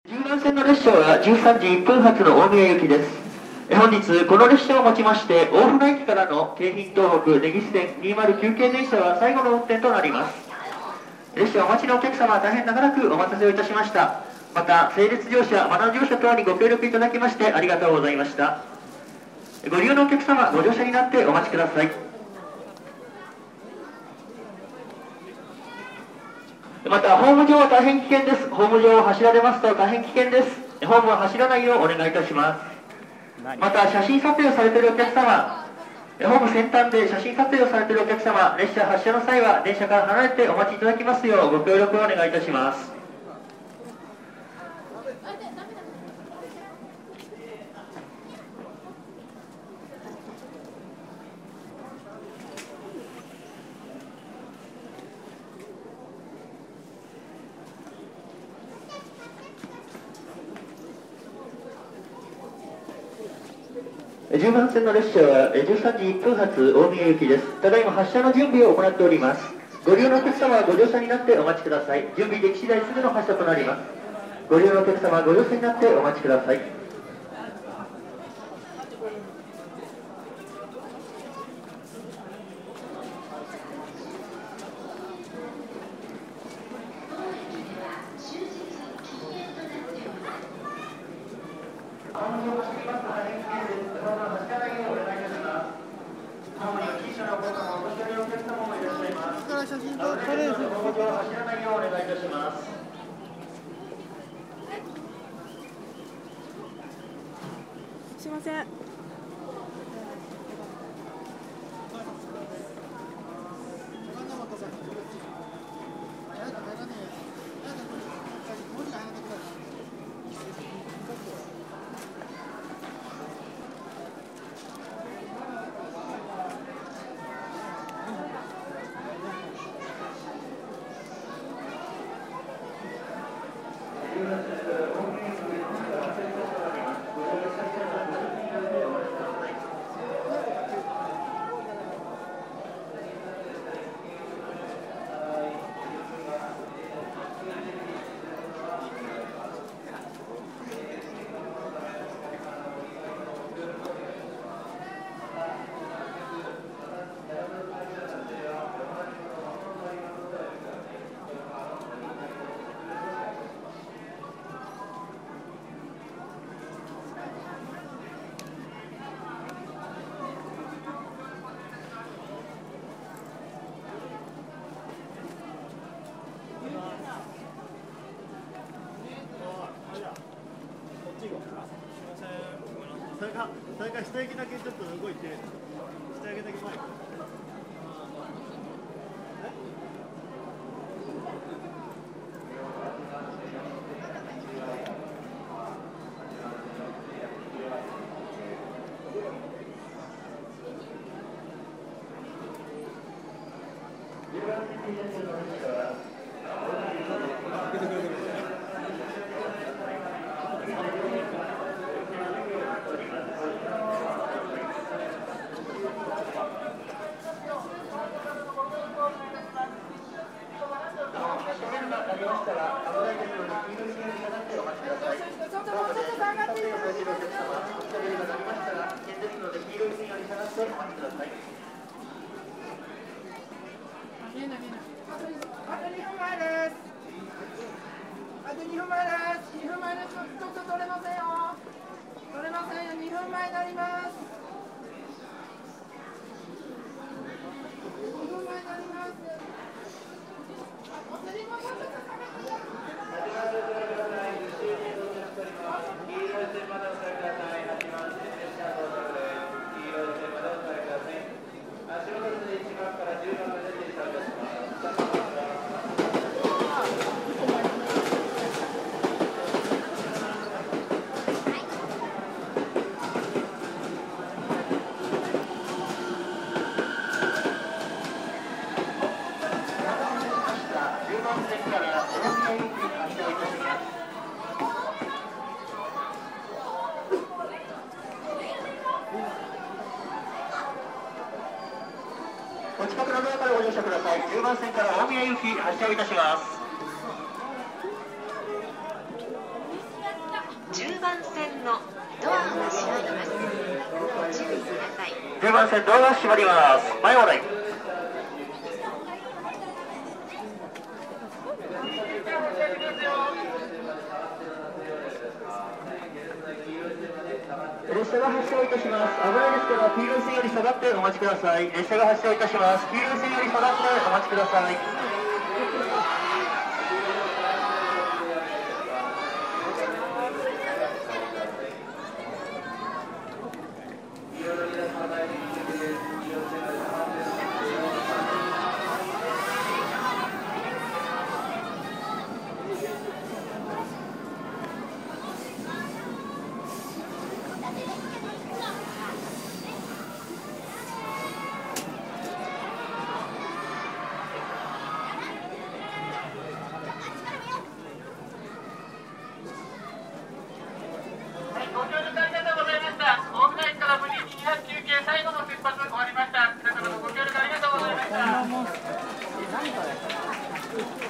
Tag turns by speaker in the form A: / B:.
A: 10番線の列車は13時1分発の大宮行きです。本日この列車をもちまして大船駅からの京浜東北根岸線209系電車は最後の運転となります。列車お待ちのお客様、大変長らくお待たせをいたしました。また整列乗車、マナー乗車等にご協力いただきましてありがとうございました。ご利用のお客様、ご乗車になってお待ちください。またホーム上は大変危険です。ホーム上を走られますと大変危険です。ホームを走らないようお願いいたします。また写真撮影をされているお客様、ホーム先端で写真撮影をされているお客様、列車発車の際は電車から離れてお待ちいただきますようご協力をお願いいたします。10番線の列車は13時1分発大宮行きです。ただいま発車の準備を行っております。ご利用のお客様はご乗車になってお待ちください。準備でき次第すぐの発車となります。ご利用のお客様はご乗車になってお待ちください。
B: すいません。
C: それから下行きだけちょっと動いて、下上げだけ前。お近くのドアからご乗車ください。10番線から大宮行き発車をいたします。
D: 10番線のドアが閉まります。ご注意ください。
A: 10番線ドアが閉まります。前お題。列車が発車いたします。危ないですから黄色い線より下がってお待ちください。列車が発車いたします。黄色い線より下がってお待ちください。
E: ご協力ありがとうございました。大船駅から無事に2泊休憩最後の出発終わりました。皆様のご協力ありがとうございました。